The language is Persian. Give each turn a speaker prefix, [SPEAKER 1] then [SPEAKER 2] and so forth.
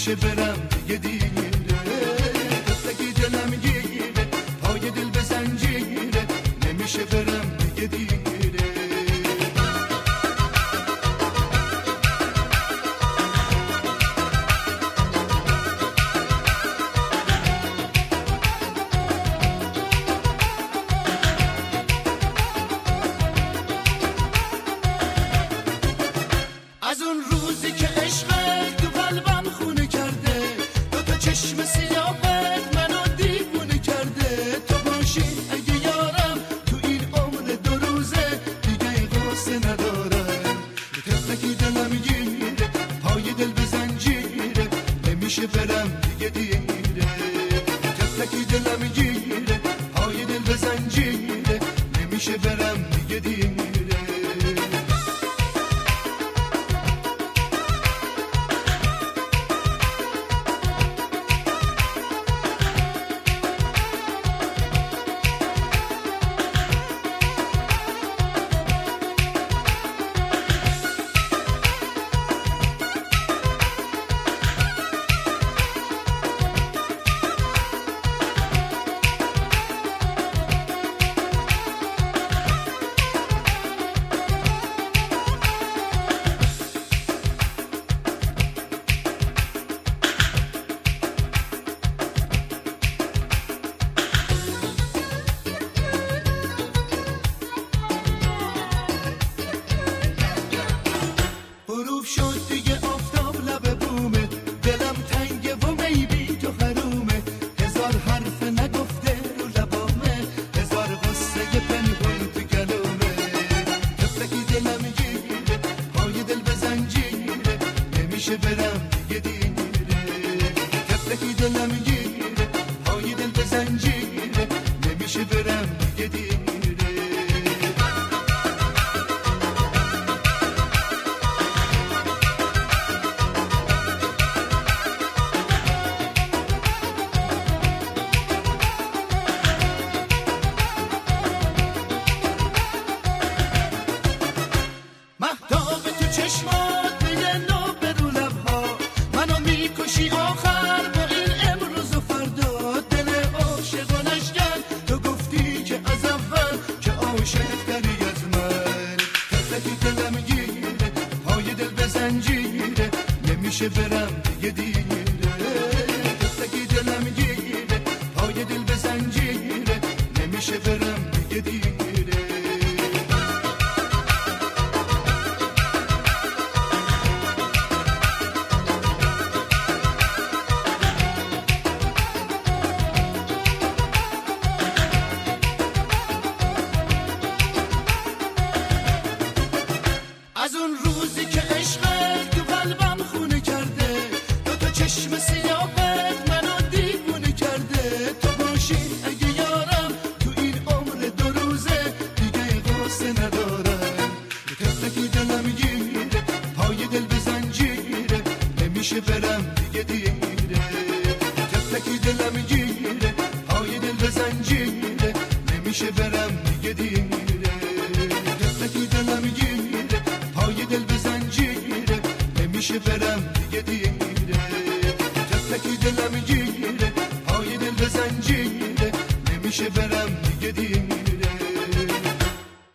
[SPEAKER 1] نمیشه برم دیگه دیره، تفلکی دلم گیره، پای دل به زنجیره، نمیشه برم دیگه دیره. از اون روزی که عشقت تو قلبم خونه کرده، دو تا چشم سیاهت منو دیوونه کرده، تو باشی اگه یارم تو این عمر 2 روزه، دیگه غصه ندارم. تفلکی دلم گیره، پای دل به زنجیره، نمیشه برم دیگه دیره، تفلکی دلم گیره، پای دل به زنجیره، نمیشه برم دیگه دیره. شد دیگه آفتاب لب بومه، دلم تنگه و میبی تو حرومه، هزار حرف نگفته رو لبامه، هزار غصه پنهون تو گلومه، تفلکی دلم گیره، پای دل به زنجیره، نمیشه برم دیگه دیره، تفلکی دلم گیره، پای دل به زنجیره، نمیشه برم دیگه دیره. مهتاب تو چشمات میگه نو برو لبها، منو میکشی آخر با این امروز و فردا، دل عاشقانش کرد تو گفتی که از اول که عاشق تری از من، تفلکی دلم گیره، پای دل به زنجیره، نمیشه برم دیگه دیره، تفلکی دلم گیره، پای دل به زنجیره، نمیشه برم دیگه دیره. از اون روزی که عشقت تو قلبم خونه کرده، دو تا چشم سیاهت منو دیوونه کرده، تو باشی اگه یارم تو این عمر 2 روزه، دیگه غصه ندارم. تفلکی دلم گیره، پای دل به زنجیره، نمیشه برم دیگه دیره، تفلکی دلم گیره، پای دل به زنجیره، نمیشه برم دیگه دیره، تفلکی دلم گیره، پای دل به زنجیره، نمیشه برم دیگه دیره، تفلکی دلم گیره، پای دل به زنجیره، نمیشه برم دیگه دیره.